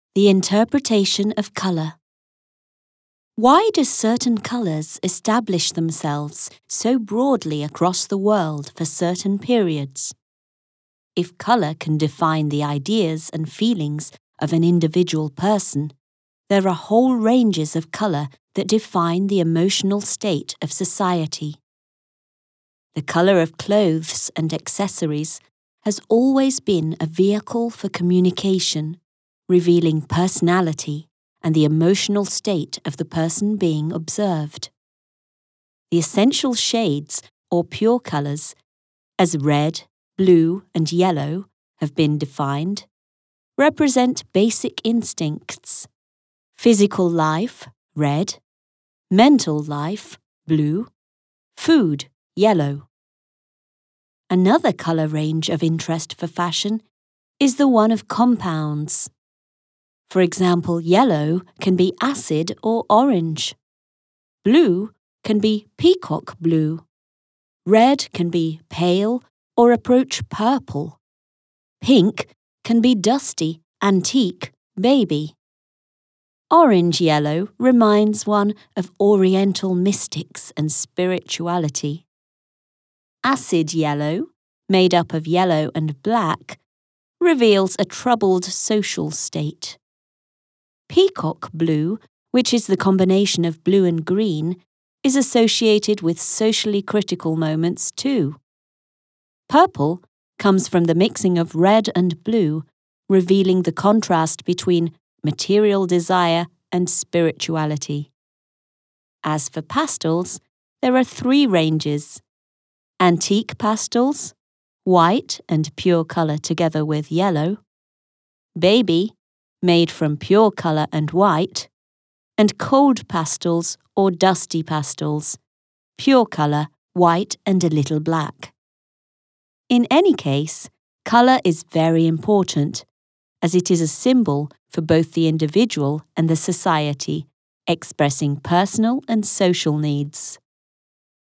The interpretation of colour. Why do certain colours establish themselves so broadly across the world for certain periods? If colour can define the ideas and feelings of an individual person, there are whole ranges of colour that define the emotional state of society. The colour of clothes and accessories has always been a vehicle for communication, revealing personality and the emotional state of the person being observed. The essential shades, or pure colours, as red, blue, and yellow have been defined, represent basic instincts: physical life, red; mental life, blue; food, yellow. Another colour range of interest for fashion is the one of compounds. For example, yellow can be acid or orange. Blue can be peacock blue. Red can be pale or approach purple. Pink can be dusty, antique, baby. Orange-yellow reminds one of Oriental mystics and spirituality. Acid yellow, made up of yellow and black, reveals a troubled social state. Peacock blue, which is the combination of blue and green, is associated with socially critical moments too. Purple comes from the mixing of red and blue, revealing the contrast between material desire and spirituality. As for pastels, there are 3 ranges: antique pastels, white and pure colour together with yellow; baby, made from pure colour and white; and cold pastels or dusty pastels, pure colour, white and a little black. In any case, colour is very important, as it is a symbol for both the individual and the society, expressing personal and social needs.